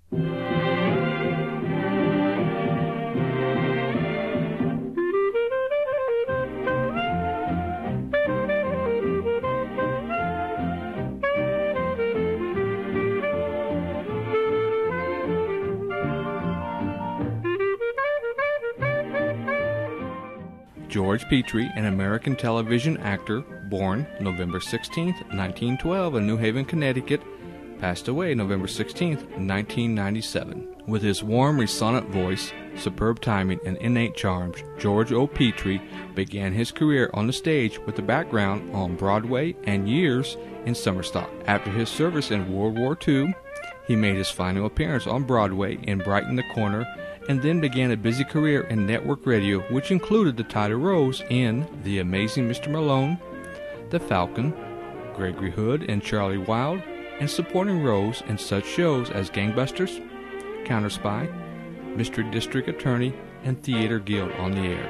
George Petrie, an American television actor, born November 16, 1912 in New Haven, Connecticut, passed away November 16, 1997. With his warm, resonant voice, superb timing, and innate charms, George O. Petrie began his career on the stage with a background on Broadway and years in summer stock. After his service in World War II, he made his final appearance on Broadway in Brighton the Corner, and then began a busy career in network radio, which included the title roles in The Amazing Mr. Malone, The Falcon, Gregory Hood and Charlie Wilde, and supporting roles in such shows as Gangbusters, Counter Spy, Mystery District Attorney, and Theater Guild on the Air.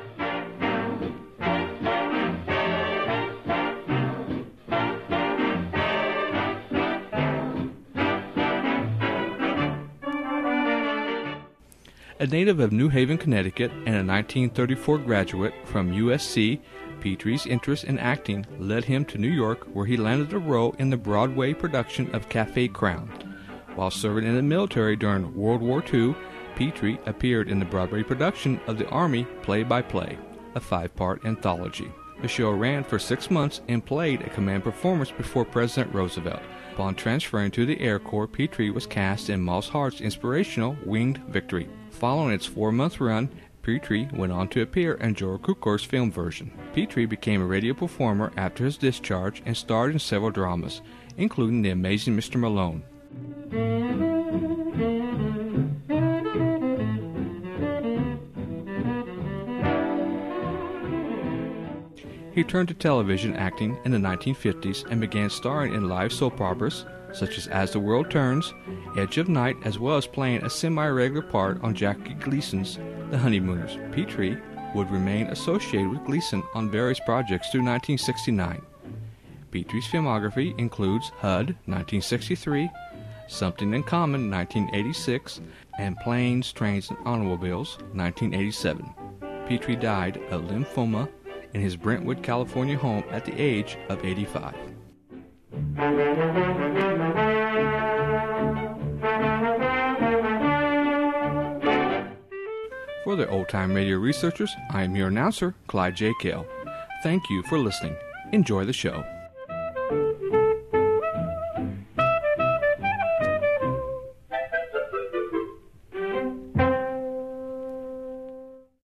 A native of New Haven, Connecticut, and a 1934 graduate from USC, Petrie's interest in acting led him to New York, where he landed a role in the Broadway production of Café Crown. While serving in the military during World War II, Petrie appeared in the Broadway production of The Army Play-by-Play, a 5-part anthology. The show ran for 6 months and played a command performance before President Roosevelt. Upon transferring to the Air Corps, Petrie was cast in Moss Hart's inspirational Winged Victory. Following its 4-month run, Petrie went on to appear in Joel Cukor's film version. Petrie became a radio performer after his discharge and starred in several dramas, including The Amazing Mr. Malone. He turned to television acting in the 1950s and began starring in live soap operas such as the World Turns, Edge of Night, as well as playing a semi-regular part on Jackie Gleason's The Honeymooners. Petrie would remain associated with Gleason on various projects through 1969. Petrie's filmography includes HUD, 1963, Something in Common, 1986, and Planes, Trains, and Automobiles, 1987. Petrie died of lymphoma in his Brentwood, California home at the age of 85. For the Old Time Radio researchers, I am your announcer, Clyde J. Kell. Thank you for listening. Enjoy the show.